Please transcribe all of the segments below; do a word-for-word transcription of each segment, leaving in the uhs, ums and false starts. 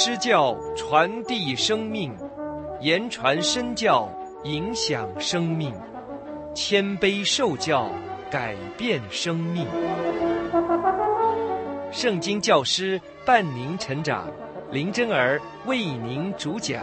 施教，传递生命，言传身教，影响生命，谦卑受教，改变生命。圣经教师伴您成长，林真儿为您主讲。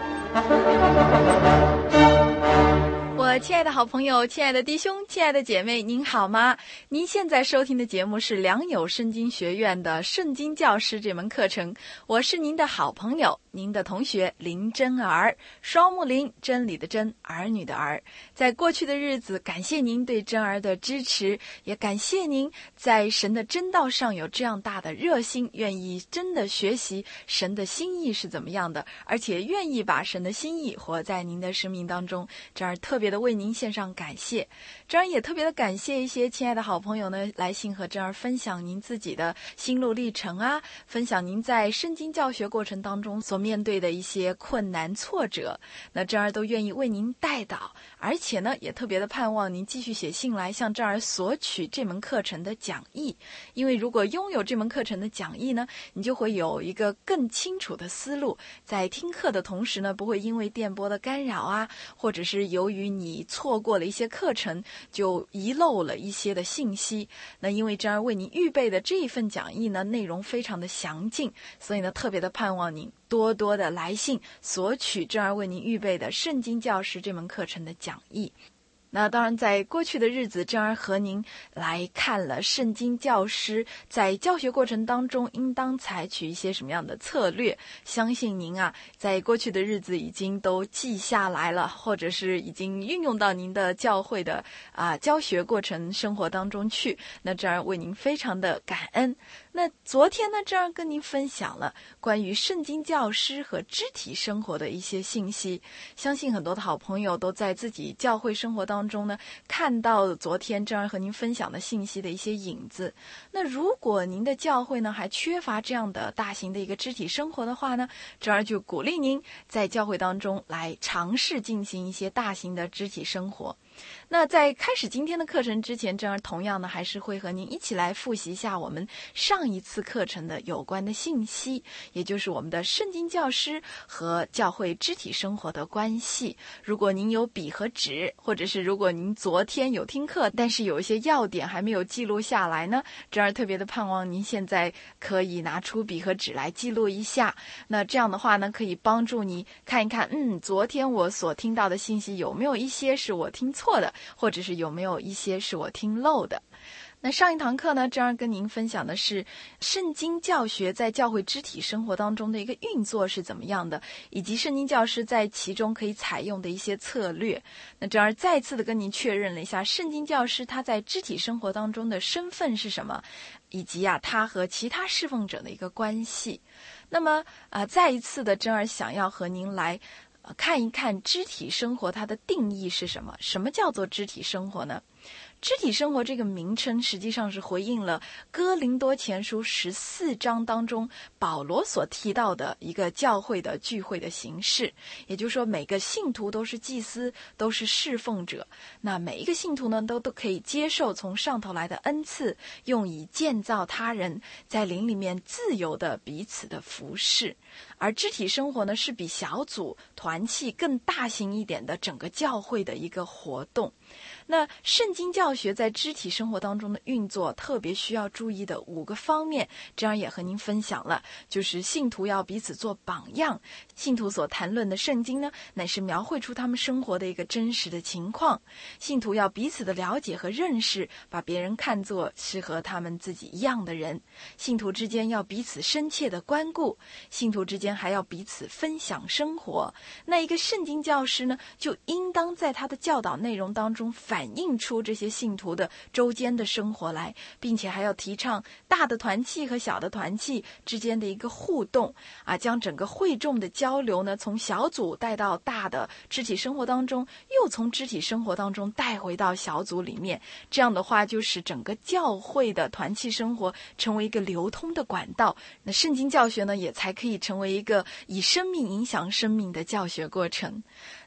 我亲爱的好朋友，亲爱的弟兄，亲爱的姐妹，您好吗？您现在收听的节目是良友圣经学院的圣经教师这门课程，我是您的好朋友，您的同学林真儿，双木林，真理的真，儿女的儿。在过去的日子，感谢您对真儿的支持，也感谢您在神的真道上有这样大的热心，愿意真的学习神的心意是怎么样的，而且愿意把神的心意活在您的生命当中。这儿特别的为您献上感谢，这儿也特别的感谢一些亲爱的好朋友呢，来信和这儿分享您自己的心路历程啊，分享您在圣经教学过程当中所面对的一些困难挫折，那这儿都愿意为您代祷，而且呢，也特别的盼望您继续写信来向这儿索取这门课程的讲义，因为如果拥有这门课程的讲义呢，你就会有一个更清楚的思路，在听课的同时呢，不会因为电波的干扰啊，或者是由于你你错过了一些课程，就遗漏了一些的信息。那因为这样为您预备的这一份讲义呢，内容非常的详尽，所以呢，特别的盼望您多多的来信索取这样为您预备的圣经教师这门课程的讲义。那当然在过去的日子，真儿和您来看了圣经教师在教学过程当中应当采取一些什么样的策略，相信您啊在过去的日子已经都记下来了，或者是已经运用到您的教会的啊教学过程生活当中去，那这样为您非常的感恩。那昨天呢，这样跟您分享了关于圣经教师和肢体生活的一些信息，相信很多的好朋友都在自己教会生活当中呢看到昨天这样和您分享的信息的一些影子。那如果您的教会呢还缺乏这样的大型的一个肢体生活的话呢，这样就鼓励您在教会当中来尝试进行一些大型的肢体生活。那在开始今天的课程之前，这样同样呢还是会和您一起来复习一下我们上一次课程的有关的信息，也就是我们的圣经教师和教会肢体生活的关系。如果您有笔和纸，或者是如果您昨天有听课，但是有一些要点还没有记录下来呢，这样特别的盼望您现在可以拿出笔和纸来记录一下。那这样的话呢，可以帮助你看一看，嗯，昨天我所听到的信息有没有一些是我听错的，或者是有没有一些是我听漏的。那上一堂课呢，这样跟您分享的是圣经教学在教会肢体生活当中的一个运作是怎么样的，以及圣经教师在其中可以采用的一些策略。那这样再次的跟您确认了一下圣经教师他在肢体生活当中的身份是什么，以及啊他和其他侍奉者的一个关系。那么啊、呃，再一次的这样想要和您来呃看一看肢体生活它的定义是什么，什么叫做肢体生活呢？肢体生活这个名称实际上是回应了哥林多前书十四章当中保罗所提到的一个教会的聚会的形式，也就是说每个信徒都是祭司，都是侍奉者，那每一个信徒呢都都可以接受从上头来的恩赐，用以建造他人，在灵里面自由的彼此的服侍。而肢体生活呢是比小组团契更大型一点的整个教会的一个活动。那圣经教学在肢体生活当中的运作特别需要注意的五个方面，这样也和您分享了，就是信徒要彼此做榜样，信徒所谈论的圣经呢乃是描绘出他们生活的一个真实的情况，信徒要彼此的了解和认识，把别人看作是和他们自己一样的人，信徒之间要彼此深切的关顾，信徒之间还要彼此分享生活。那一个圣经教师呢，就应当在他的教导内容当中反映出这些信徒的周间的生活来，并且还要提倡大的团契和小的团契之间的一个互动啊，将整个会众的交流呢从小组带到大的肢体生活当中，又从肢体生活当中带回到小组里面。这样的话就使整个教会的团契生活成为一个流通的管道，那圣经教学呢也才可以成为一个以生命影响生命的教学过程。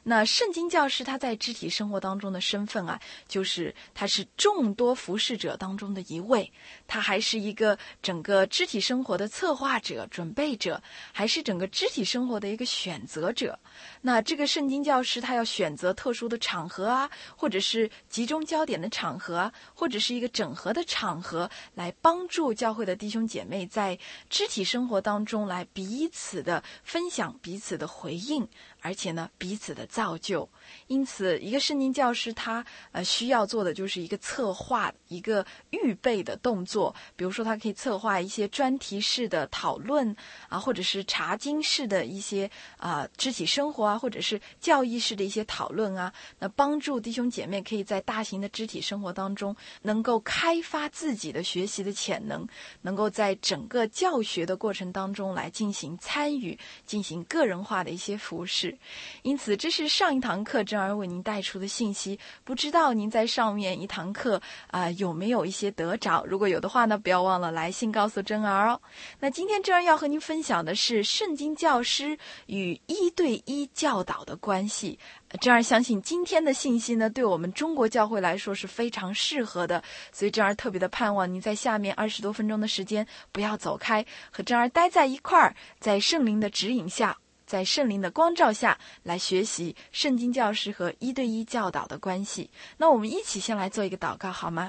那圣经教师他在肢体生活当中的身份啊，就是他是众多服侍者当中的一位，他还是一个整个肢体生活的策划者、准备者，还是整个肢体生活的一个选择者。那这个圣经教师他要选择特殊的场合啊，或者是集中焦点的场合啊，或者是一个整合的场合，来帮助教会的弟兄姐妹在肢体生活当中来彼此的分享、彼此的回应，而且呢彼此的造就。因此一个圣经教师他呃需要做的就是一个策划、一个预备的动作。比如说他可以策划一些专题式的讨论啊，或者是查经式的一些啊肢体生活啊，或者是教义式的一些讨论啊，那帮助弟兄姐妹可以在大型的肢体生活当中能够开发自己的学习的潜能，能够在整个教学的过程当中来进行参与，进行个人化的一些服事。因此这是上一堂课真儿为您带出的信息，不知道您在上面一堂课啊、呃、有没有一些得着？如果有的话呢，不要忘了来信告诉真儿哦。那今天真儿要和您分享的是圣经教师与一对一教导的关系。真儿相信今天的信息呢，对我们中国教会来说是非常适合的，所以真儿特别的盼望您在下面二十多分钟的时间不要走开，和真儿待在一块儿，在圣灵的指引下，在圣灵的光照下来学习圣经教师和一对一教导的关系。那我们一起先来做一个祷告好吗？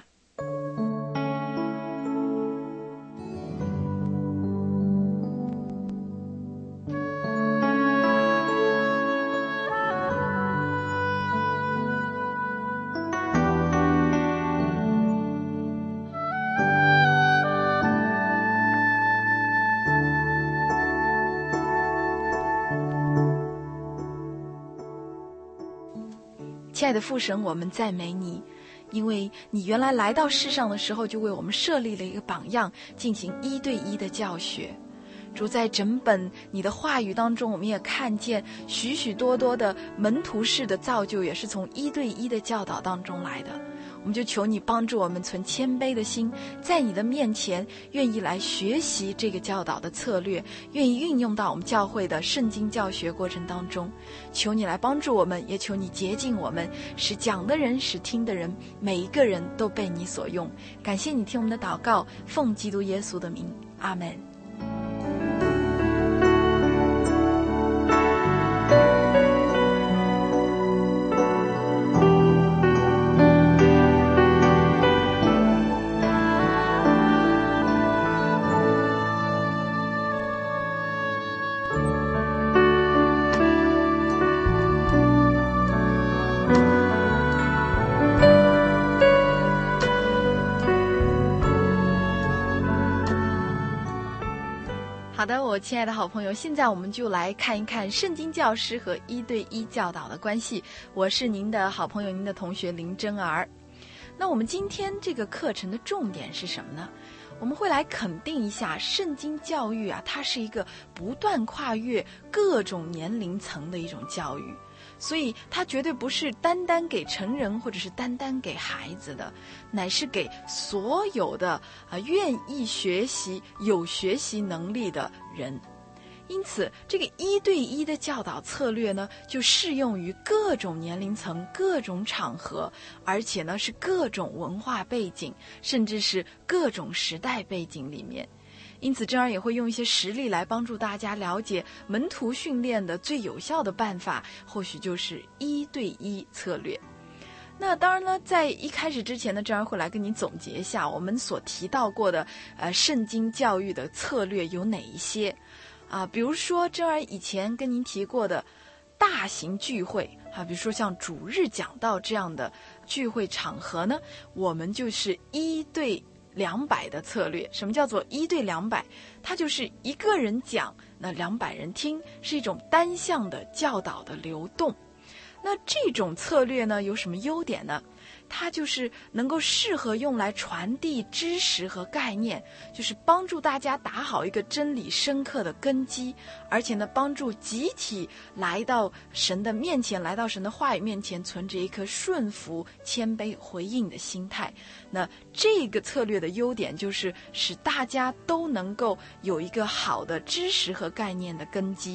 亲爱的父神，我们赞美你，因为你原来来到世上的时候就为我们设立了一个榜样，进行一对一的教学。主，在整本你的话语当中，我们也看见许许多多的门徒式的造就，也是从一对一的教导当中来的。我们就求你帮助我们存谦卑的心，在你的面前愿意来学习这个教导的策略，愿意运用到我们教会的圣经教学过程当中。求你来帮助我们，也求你洁净我们，使讲的人，使听的人，每一个人都被你所用。感谢你听我们的祷告，奉基督耶稣的名，阿们。好的，我亲爱的好朋友，现在我们就来看一看圣经教师和一对一教导的关系。我是您的好朋友，您的同学林真儿。那我们今天这个课程的重点是什么呢？我们会来肯定一下圣经教育啊，它是一个不断跨越各种年龄层的一种教育，所以它绝对不是单单给成人或者是单单给孩子的，乃是给所有的啊愿意学习、有学习能力的人。因此这个一对一的教导策略呢，就适用于各种年龄层、各种场合，而且呢是各种文化背景，甚至是各种时代背景里面。因此真儿也会用一些实例来帮助大家了解门徒训练的最有效的办法，或许就是一对一策略。那当然呢，在一开始之前呢，真儿会来跟你总结一下我们所提到过的呃圣经教育的策略有哪一些啊。比如说真儿以前跟您提过的大型聚会啊，比如说像主日讲道这样的聚会场合呢，我们就是一对两百的策略。什么叫做一对两百？它就是一个人讲，那两百人听，是一种单向的教导的流动。那这种策略呢，有什么优点呢？它就是能够适合用来传递知识和概念，就是帮助大家打好一个真理深刻的根基，而且呢，帮助集体来到神的面前，来到神的话语面前，存着一颗顺服、谦卑、回应的心态。那这个策略的优点就是使大家都能够有一个好的知识和概念的根基，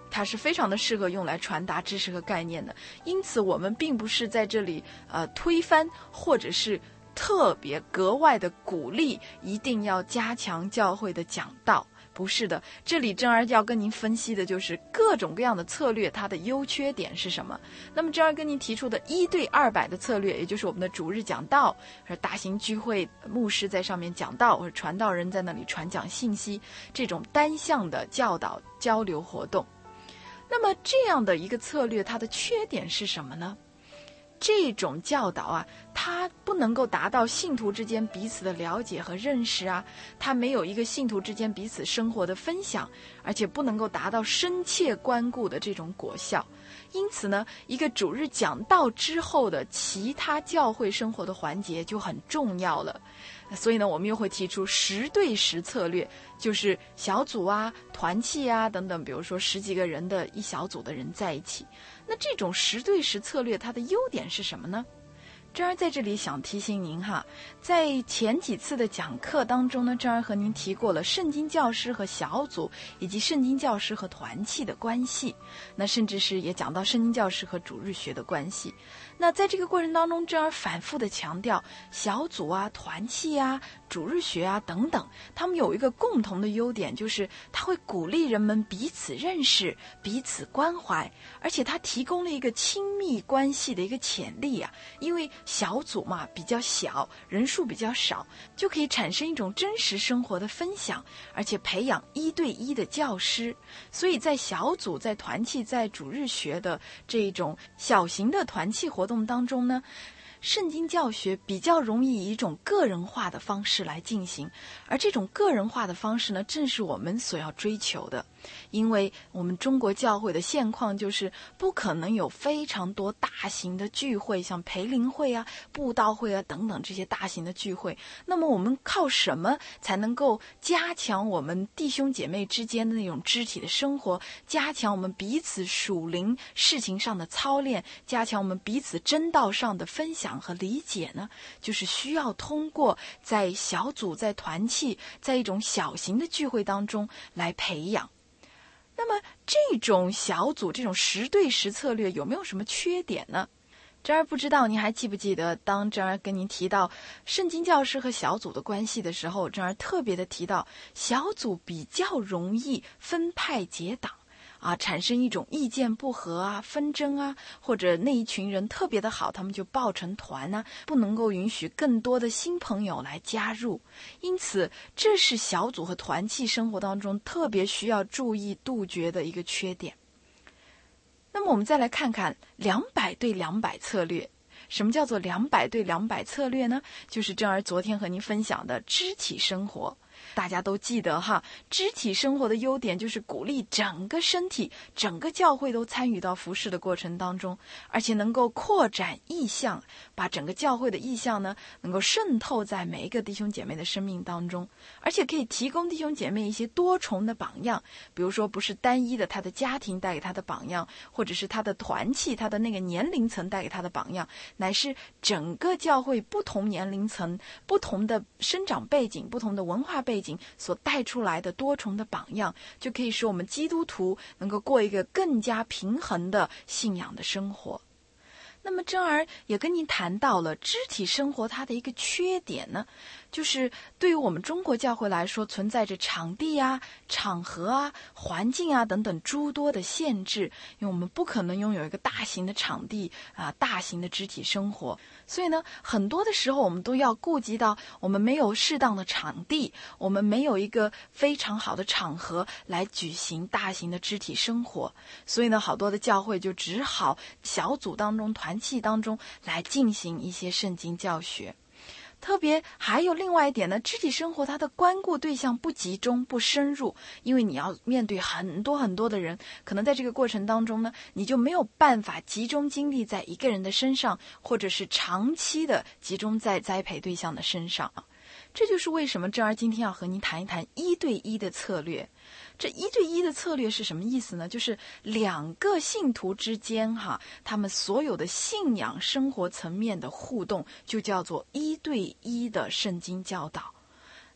它是非常的适合用来传达知识和概念的。因此我们并不是在这里呃推翻或者是特别格外的鼓励一定要加强教会的讲道，不是的，这里珍儿要跟您分析的就是各种各样的策略它的优缺点是什么。那么珍儿跟您提出的一对二百的策略，也就是我们的主日讲道，或者大型聚会牧师在上面讲道，或者传道人在那里传讲信息，这种单向的教导交流活动。那么这样的一个策略它的缺点是什么呢？这种教导啊，它不能够达到信徒之间彼此的了解和认识啊，它没有一个信徒之间彼此生活的分享，而且不能够达到深切关顾的这种果效。因此呢，一个主日讲道之后的其他教会生活的环节就很重要了。所以呢，我们又会提出十对十策略，就是小组啊、团契啊等等，比如说十几个人的一小组的人在一起。那这种十对十策略它的优点是什么呢？珍儿在这里想提醒您哈，在前几次的讲课当中呢，珍儿和您提过了圣经教师和小组，以及圣经教师和团契的关系，那甚至是也讲到圣经教师和主日学的关系。那在这个过程当中，珍儿反复的强调，小组啊、团契啊、主日学啊等等，他们有一个共同的优点，就是它会鼓励人们彼此认识、彼此关怀，而且它提供了一个亲密关系的一个潜力啊。因为小组嘛比较小，人数比较少，就可以产生一种真实生活的分享，而且培养一对一的教师。所以在小组、在团契、在主日学的这种小型的团契活动当中呢，圣经教学比较容易以一种个人化的方式来进行，而这种个人化的方式呢，正是我们所要追求的。因为我们中国教会的现况就是不可能有非常多大型的聚会，像培灵会啊、布道会啊等等这些大型的聚会。那么我们靠什么才能够加强我们弟兄姐妹之间的那种肢体的生活，加强我们彼此属灵事情上的操练，加强我们彼此真道上的分享和理解呢？就是需要通过在小组、在团契、在一种小型的聚会当中来培养。那么这种小组、这种十对十策略有没有什么缺点呢？珍儿不知道您还记不记得，当珍儿跟您提到圣经教师和小组的关系的时候，珍儿特别的提到小组比较容易分派结党啊，产生一种意见不合啊、纷争啊，或者那一群人特别的好，他们就抱成团啊，不能够允许更多的新朋友来加入。因此这是小组和团契生活当中特别需要注意杜绝的一个缺点。那么我们再来看看两百对两百策略。什么叫做两百对两百策略呢？就是珍儿昨天和您分享的肢体生活。大家都记得哈，肢体生活的优点就是鼓励整个身体、整个教会都参与到服事的过程当中，而且能够扩展意向，把整个教会的意向呢，能够渗透在每一个弟兄姐妹的生命当中，而且可以提供弟兄姐妹一些多重的榜样，比如说不是单一的他的家庭带给他的榜样，或者是他的团契、他的那个年龄层带给他的榜样，乃是整个教会不同年龄层、不同的生长背景、不同的文化背景所带出来的多重的榜样，就可以使我们基督徒能够过一个更加平衡的信仰的生活。那么珍儿也跟您谈到了肢体生活它的一个缺点呢，就是对于我们中国教会来说，存在着场地啊、场合啊、环境啊等等诸多的限制，因为我们不可能拥有一个大型的场地啊、大型的肢体生活，所以呢，很多的时候我们都要顾及到我们没有适当的场地，我们没有一个非常好的场合来举行大型的肢体生活，所以呢，好多的教会就只好小组当中、团契当中来进行一些圣经教学。特别还有另外一点呢，肢体生活它的关顾对象不集中、不深入，因为你要面对很多很多的人，可能在这个过程当中呢，你就没有办法集中精力在一个人的身上，或者是长期的集中在栽培对象的身上。这就是为什么珍儿今天要和您谈一谈一对一的策略。这一对一的策略是什么意思呢？就是两个信徒之间哈，他们所有的信仰生活层面的互动就叫做一对一的圣经教导。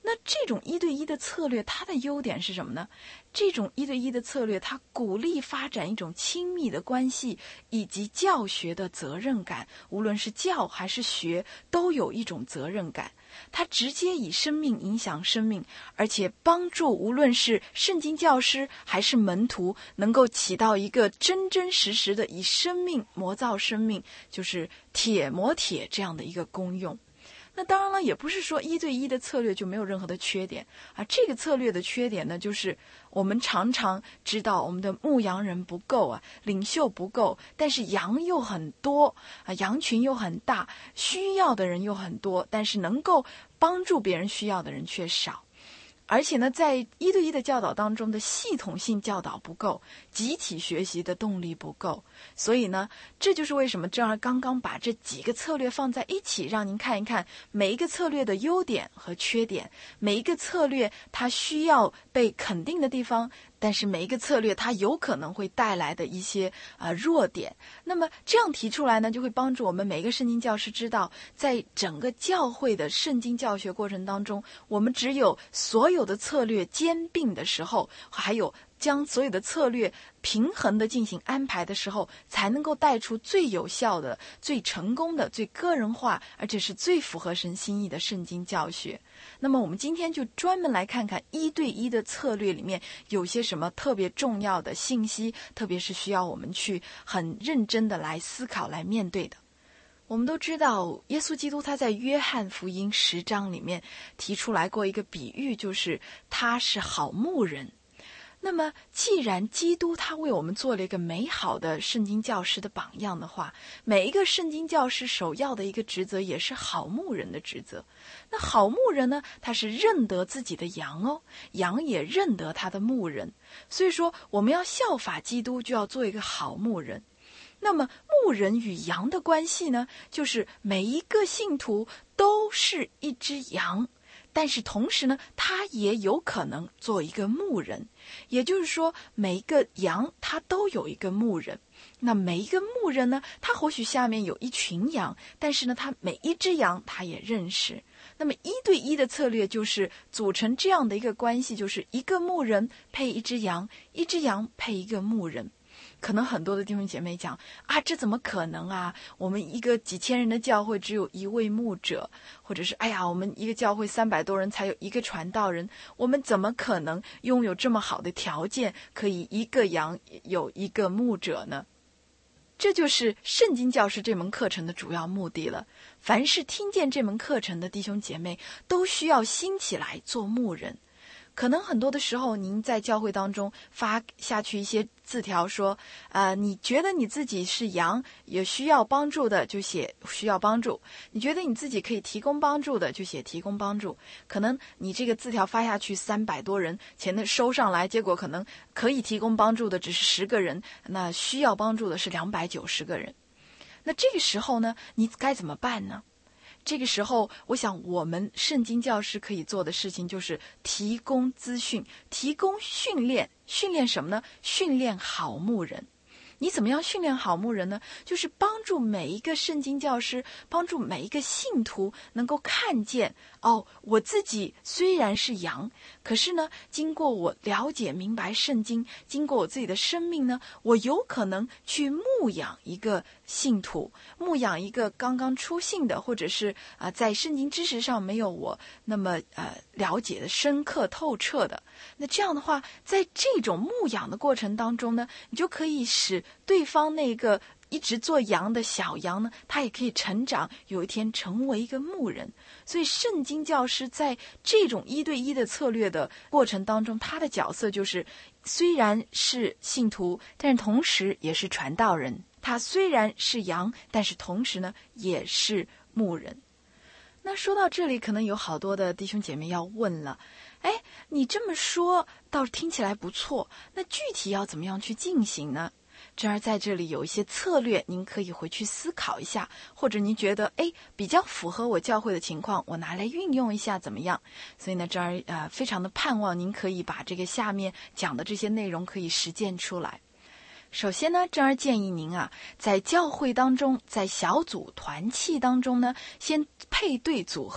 那这种一对一的策略，它的优点是什么呢？这种一对一的策略，它鼓励发展一种亲密的关系，以及教学的责任感。无论是教还是学，都有一种责任感。它直接以生命影响生命，而且帮助无论是圣经教师还是门徒，能够起到一个真真实实的以生命磨造生命，就是铁磨铁这样的一个功用。那当然了，也不是说一对一的策略就没有任何的缺点啊。这个策略的缺点呢，就是我们常常知道我们的牧羊人不够啊，领袖不够，但是羊又很多啊，羊群又很大，需要的人又很多，但是能够帮助别人需要的人却少。而且呢，在一对一的教导当中的系统性教导不够，集体学习的动力不够，所以呢，这就是为什么正儿刚刚把这几个策略放在一起，让您看一看每一个策略的优点和缺点，每一个策略它需要被肯定的地方，但是每一个策略它有可能会带来的一些啊、呃、弱点。那么这样提出来呢，就会帮助我们每一个圣经教师知道，在整个教会的圣经教学过程当中，我们只有所有的策略兼并的时候，还有将所有的策略平衡的进行安排的时候，才能够带出最有效的、最成功的、最个人化，而且是最符合神心意的圣经教学。那么我们今天就专门来看看一对一的策略里面有些什么特别重要的信息，特别是需要我们去很认真的来思考、来面对的。我们都知道，耶稣基督他在约翰福音十章里面提出来过一个比喻，就是他是好牧人。那么既然基督他为我们做了一个美好的圣经教师的榜样的话，每一个圣经教师首要的一个职责也是好牧人的职责。那好牧人呢，他是认得自己的羊哦，羊也认得他的牧人。所以说我们要效法基督，就要做一个好牧人。那么牧人与羊的关系呢，就是每一个信徒都是一只羊，但是同时呢，他也有可能做一个牧人。也就是说，每一个羊他都有一个牧人。那每一个牧人呢，他或许下面有一群羊，但是呢，他每一只羊他也认识。那么一对一的策略就是组成这样的一个关系，就是一个牧人配一只羊，一只羊配一个牧人。可能很多的弟兄姐妹讲啊，这怎么可能啊？我们一个几千人的教会只有一位牧者，或者是哎呀，我们一个教会三百多人才有一个传道人，我们怎么可能拥有这么好的条件，可以一个羊有一个牧者呢？这就是圣经教师这门课程的主要目的了。凡是听见这门课程的弟兄姐妹，都需要兴起来做牧人。可能很多的时候，您在教会当中发下去一些字条说，呃，你觉得你自己是羊，也需要帮助的，就写需要帮助；你觉得你自己可以提供帮助的，就写提供帮助。可能你这个字条发下去三百多人，前的收上来，结果可能可以提供帮助的只是十个人，那需要帮助的是两百九十个人。那这个时候呢，你该怎么办呢？这个时候，我想我们圣经教师可以做的事情就是提供资讯，提供训练。训练什么呢？训练好牧人。你怎么样训练好牧人呢？就是帮助每一个圣经教师，帮助每一个信徒能够看见，哦，我自己虽然是羊，可是呢，经过我了解明白圣经，经过我自己的生命呢，我有可能去牧养一个信徒，牧养一个刚刚出信的，或者是啊、呃，在圣经知识上没有我那么呃了解的深刻透彻的。那这样的话，在这种牧养的过程当中呢，你就可以使对方那个一直做羊的小羊呢，他也可以成长，有一天成为一个牧人。所以圣经教师在这种一对一的策略的过程当中，他的角色就是虽然是信徒，但是同时也是传道人。他虽然是羊，但是同时呢也是牧人。那说到这里，可能有好多的弟兄姐妹要问了，哎，你这么说倒是听起来不错，那具体要怎么样去进行呢？这儿在这里有一些策略，您可以回去思考一下，或者您觉得哎比较符合我教会的情况，我拿来运用一下怎么样？所以呢，这儿呃非常的盼望您可以把这个下面讲的这些内容可以实践出来。首先呢，这儿建议您啊，在教会当中，在小组团契当中呢，先配对组合。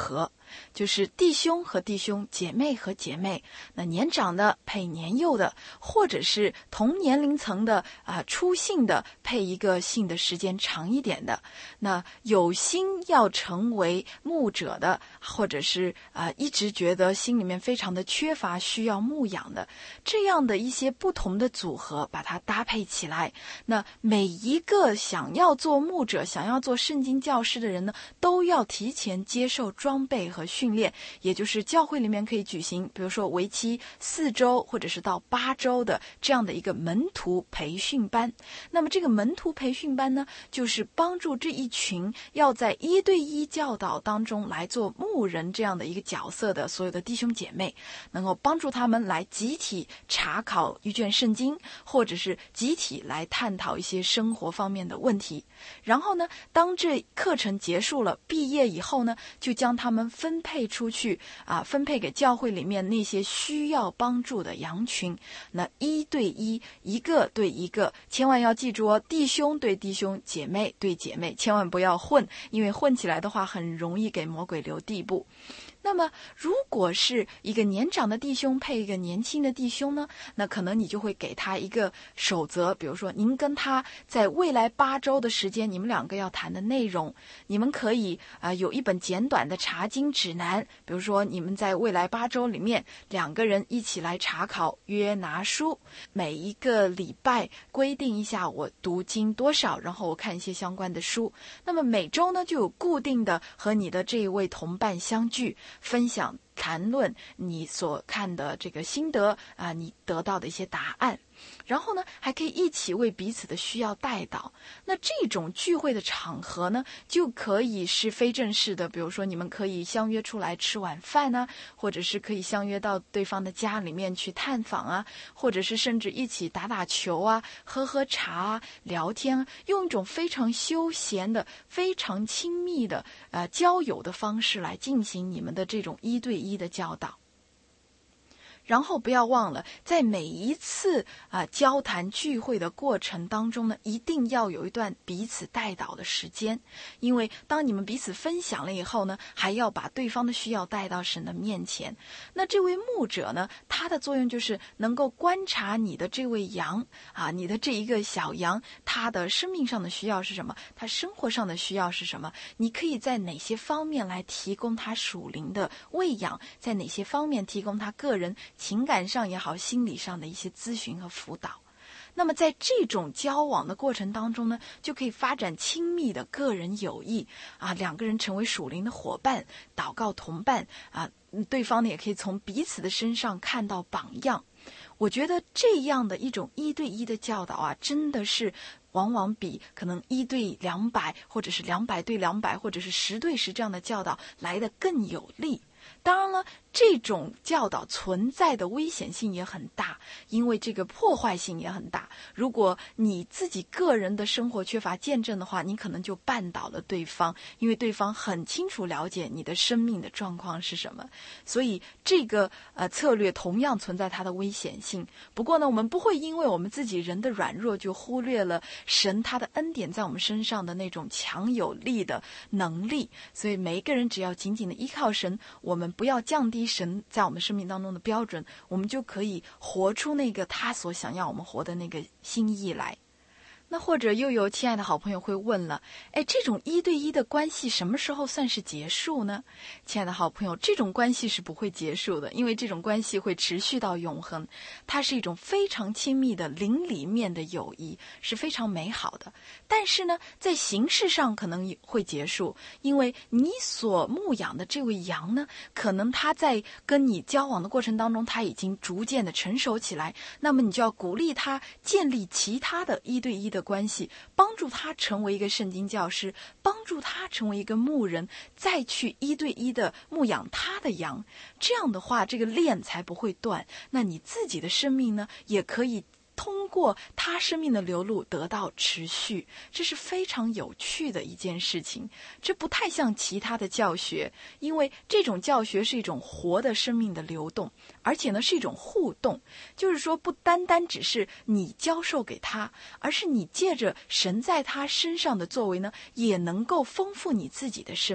就是弟兄和弟兄，姐妹和姐妹，那年长的配年幼的，或者是同年龄层的啊、呃、出信的配一个信的时间长一点的，那有心要成为牧者的，或者是啊、呃、一直觉得心里面非常的缺乏需要牧养的，这样的一些不同的组合把它搭配起来，那每一个想要做牧者想要做圣经教师的人呢，都要提前接受装备和训练，也就是教会里面可以举行比如说为期四周或者是到八周的这样的一个门徒培训班。那么这个门徒培训班呢，就是帮助这一群要在一对一教导当中来做牧人这样的一个角色的所有的弟兄姐妹，能够帮助他们来集体查考一卷圣经，或者是集体来探讨一些生活方面的问题。然后呢，当这课程结束了，毕业以后呢，就将他们分配出去啊，分配给教会里面那些需要帮助的羊群。那一对一，一个对一个，千万要记住哦，弟兄对弟兄，姐妹对姐妹，千万不要混，因为混起来的话，很容易给魔鬼留地步。那么如果是一个年长的弟兄配一个年轻的弟兄呢，那可能你就会给他一个守则，比如说您跟他在未来八周的时间，你们两个要谈的内容，你们可以啊、呃、有一本简短的查经指南，比如说你们在未来八周里面两个人一起来查考约拿书，每一个礼拜规定一下我读经多少，然后我看一些相关的书。那么每周呢就有固定的和你的这一位同伴相聚，分享谈论你所看的这个心得啊、呃，你得到的一些答案，然后呢还可以一起为彼此的需要代祷。那这种聚会的场合呢，就可以是非正式的，比如说你们可以相约出来吃晚饭啊，或者是可以相约到对方的家里面去探访啊，或者是甚至一起打打球啊，喝喝茶啊，聊天，用一种非常休闲的非常亲密的呃交友的方式来进行你们的这种一对一的教导。然后不要忘了，在每一次啊、呃、交谈聚会的过程当中呢，一定要有一段彼此代祷的时间，因为当你们彼此分享了以后呢，还要把对方的需要带到神的面前。那这位牧者呢，他的作用就是能够观察你的这位羊啊，你的这一个小羊，他的生命上的需要是什么，他生活上的需要是什么，你可以在哪些方面来提供他属灵的喂养，在哪些方面提供他个人情感上也好，心理上的一些咨询和辅导。那么在这种交往的过程当中呢，就可以发展亲密的个人友谊啊，两个人成为属灵的伙伴，祷告同伴啊，对方呢也可以从彼此的身上看到榜样。我觉得这样的一种一对一的教导啊，真的是往往比可能一对两百，或者是两百对两百，或者是十对十这样的教导来得更有力。当然了，这种教导存在的危险性也很大，因为这个破坏性也很大。如果你自己个人的生活缺乏见证的话，你可能就绊倒了对方，因为对方很清楚了解你的生命的状况是什么。所以这个呃策略同样存在它的危险性。不过呢，我们不会因为我们自己人的软弱就忽略了神他的恩典在我们身上的那种强有力的能力。所以每一个人只要紧紧的依靠神，我们不要降低神在我们生命当中的标准，我们就可以活出那个他所想要我们活的那个心意来。那或者又有亲爱的好朋友会问了，哎，这种一对一的关系什么时候算是结束呢？亲爱的好朋友，这种关系是不会结束的，因为这种关系会持续到永恒。它是一种非常亲密的邻里面的友谊，是非常美好的。但是呢，在形式上可能会结束，因为你所牧养的这位羊呢，可能他在跟你交往的过程当中，他已经逐渐的成熟起来，那么你就要鼓励他建立其他的一对一的关系，帮助他成为一个圣经教师，帮助他成为一个牧人，再去一对一的牧养他的羊。这样的话，这个链才不会断，那你自己的生命呢，也可以通过他生命的流露得到持续。这是非常有趣的一件事情。这不太像其他的教学，因为这种教学是一种活的生命的流动，而且呢是一种互动，就是说不单单只是你教授给他，而是你借着神在他身上的作为呢，也能够丰富你自己的生命。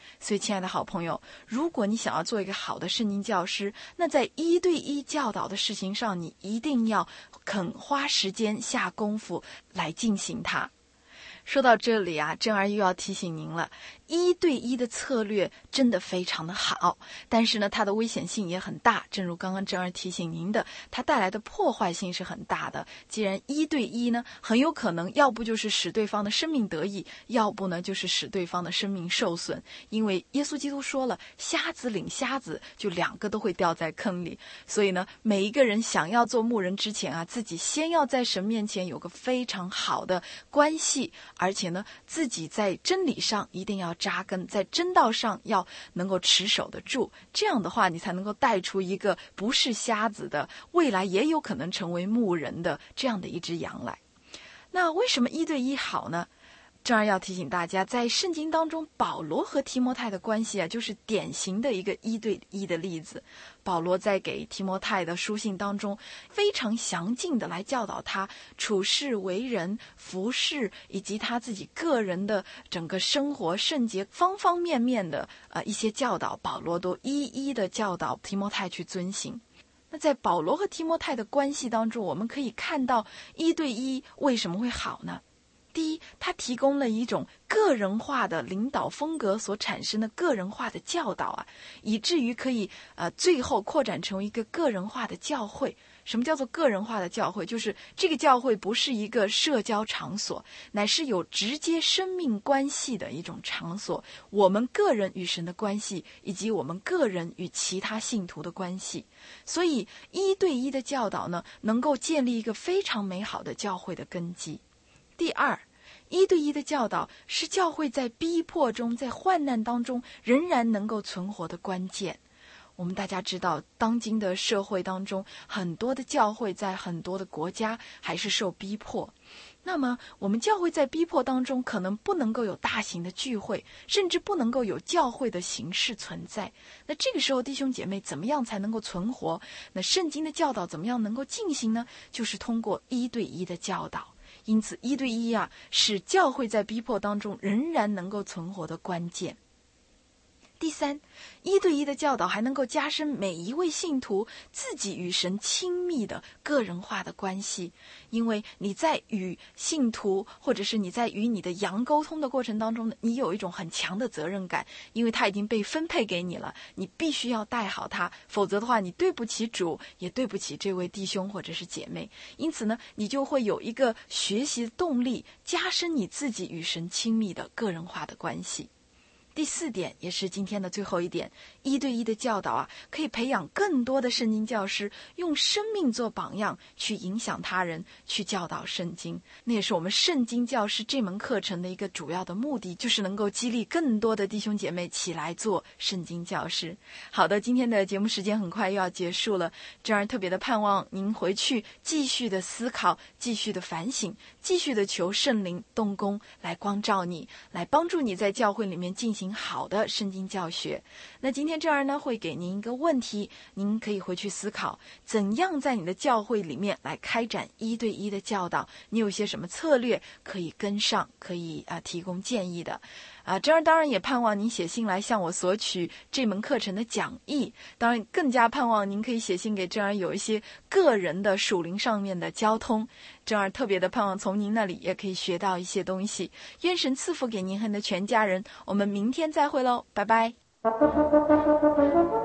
所以亲爱的好朋友，如果你想要做一个好的圣经教师，那在一对一教导的事情上，你一定要肯花时间下功夫来进行它。说到这里啊，珍儿又要提醒您了，一对一的策略真的非常的好，但是呢，它的危险性也很大。正如刚刚珍儿提醒您的，它带来的破坏性是很大的。既然一对一呢，很有可能要不就是使对方的生命得益，要不呢就是使对方的生命受损。因为耶稣基督说了，瞎子领瞎子，就两个都会掉在坑里。所以呢，每一个人想要做牧人之前啊，自己先要在神面前有个非常好的关系，而且呢，自己在真理上一定要扎根，在真道上要能够持守得住，这样的话你才能够带出一个不是瞎子的，未来也有可能成为牧人的这样的一只羊来。那为什么一对一好呢？这儿要提醒大家，在圣经当中，保罗和提摩太的关系啊，就是典型的一个一对一的例子。保罗在给提摩太的书信当中，非常详尽的来教导他处事为人、服事，以及他自己个人的整个生活圣洁方方面面的呃一些教导，保罗都一一的教导提摩太去遵行。那在保罗和提摩太的关系当中，我们可以看到一对一为什么会好呢？第一，他提供了一种个人化的领导风格所产生的个人化的教导啊，以至于可以呃最后扩展成为一个个人化的教会。什么叫做个人化的教会？就是这个教会不是一个社交场所，乃是有直接生命关系的一种场所，我们个人与神的关系，以及我们个人与其他信徒的关系。所以一对一的教导呢，能够建立一个非常美好的教会的根基。第二，一对一的教导是教会在逼迫中，在患难当中仍然能够存活的关键。我们大家知道，当今的社会当中，很多的教会在很多的国家还是受逼迫。那么我们教会在逼迫当中，可能不能够有大型的聚会，甚至不能够有教会的形式存在。那这个时候，弟兄姐妹怎么样才能够存活？那圣经的教导怎么样能够进行呢？就是通过一对一的教导。因此一对一啊，是教会在逼迫当中仍然能够存活的关键。第三，一对一的教导还能够加深每一位信徒自己与神亲密的个人化的关系。因为你在与信徒，或者是你在与你的羊沟通的过程当中，你有一种很强的责任感，因为他已经被分配给你了，你必须要带好他，否则的话你对不起主，也对不起这位弟兄或者是姐妹。因此呢，你就会有一个学习的动力，加深你自己与神亲密的个人化的关系。第四点，也是今天的最后一点，一对一的教导啊，可以培养更多的圣经教师，用生命做榜样，去影响他人，去教导圣经。那也是我们圣经教师这门课程的一个主要的目的，就是能够激励更多的弟兄姐妹起来做圣经教师。好的，今天的节目时间很快又要结束了，这样特别的盼望您回去继续的思考，继续的反省，继续的求圣灵动工来光照你，来帮助你在教会里面进行好的圣经教学。那今天这儿呢，会给您一个问题，您可以回去思考，怎样在你的教会里面来开展一对一的教导，你有些什么策略可以跟上，可以啊、呃、提供建议的啊。这儿当然也盼望您写信来向我索取这门课程的讲义，当然更加盼望您可以写信给这儿有一些个人的属灵上面的交通，这儿特别的盼望从您那里也可以学到一些东西。愿神赐福给您和您的全家人，我们明天再会喽，拜拜。